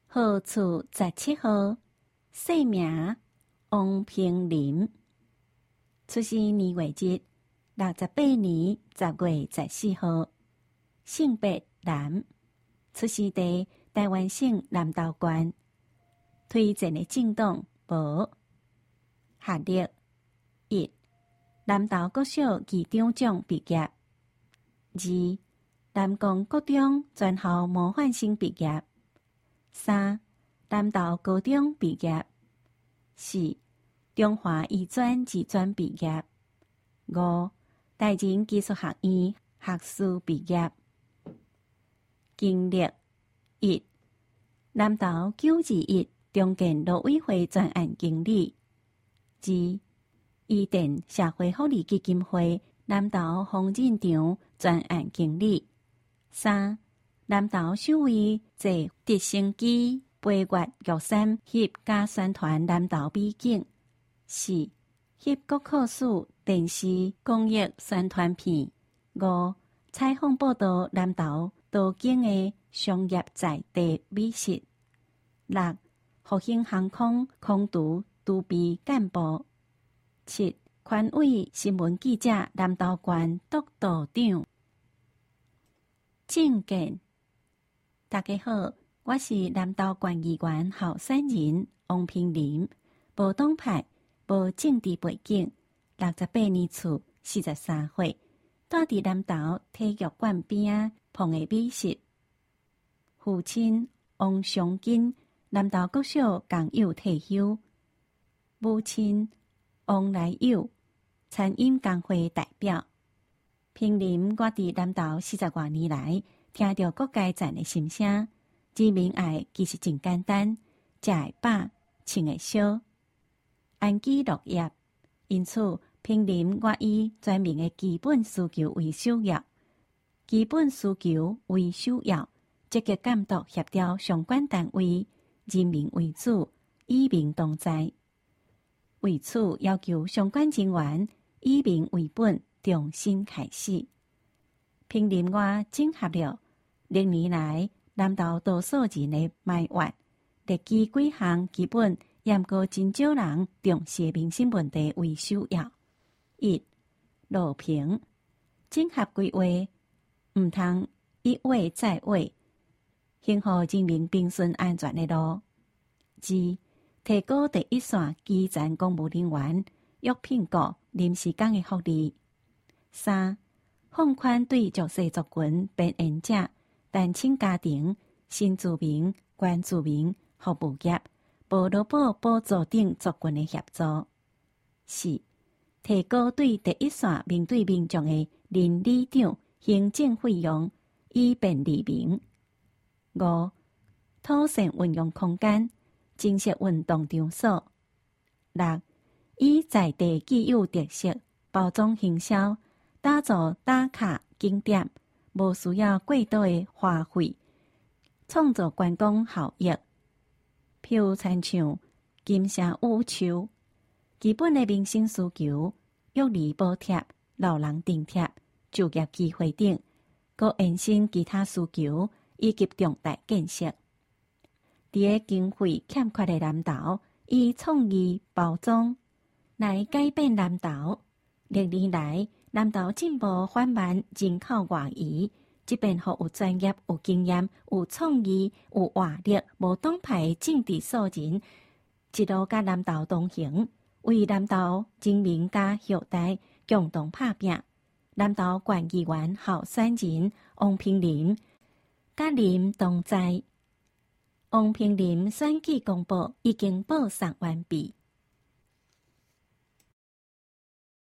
号厝17號，姓名王平林，出生年月日68年10月14號，性別男，出生地台灣省南投縣，推薦的政黨無，學歷1，南投國小技長獎畢業；2，南光國中專校模範生畢業；3，南投高中畢業；4，中華醫專技專畢業；5，台仁技術學院學士畢業。經歷1，南投921中建路委會專案經理；2，伊甸社會福利基金會南投豐仁場專案經理；3，南投首位坐直升機飛越玉山翕假宣傳南投美景；4，翕國考試電視公益宣傳片；5，採訪報道南投多景的商業在地美食；6，復興航空空廚駐備幹部；7，權威新聞記者南投縣督導長。政見，大家好，我是南投縣議員候選人王平林，無黨派，無政治背景，68年厝，43歲，住佇南投體育館邊仔碰的美食。父親王尚金，南投國小工友退休；母親王來友，餐飲工會代表。平林，我佇南投40多年來，聽到各界讚的心聲。人民愛其實真簡單，食會飽，穿會燒，安居樂業。因此，平林我以全民的基本需求為首要，基本需求為首要，積極監督協調相關單位，人民為主，以民同在。為此，要求相關人員以民為本，重新開始。平林我整合了歷年來南投多數人的埋怨，列舉幾項基本嚴格真少人重視民生問題為首要。1，路平，整合規劃，唔通一劃再劃，幸福人民平順安全的路。2，提高第一線基層公務人員約聘雇臨時工的福利。3，放寬對弱勢族群、邊緣者、單親家庭、新住民、原住民、服務業、無勞保補助等族群的協助。4，提高對第一線面對民眾的鄰里長行政費用，以便利民。5，妥善運用空間，增設運動場所。6，以在地既有特色包裝行銷，打造打卡景點，無需要過多的花費，創造觀光效益。譬如親像金城武樹，基本的民生需求，育兒補貼、老人津貼、就業機會等，佮延伸其他需求以及重大建設。佇個經費欠缺的南投，以創意包裝來改變南投。歷年來，南投進步緩慢，人口外移，即便予有專業、有經驗、有創意、有活力、無黨派政治素人，一路甲南投同行，為南投人民甲後代共同打拼。南投縣議員候選人王平林，甲您同在。王平林選舉公報已經報送完畢。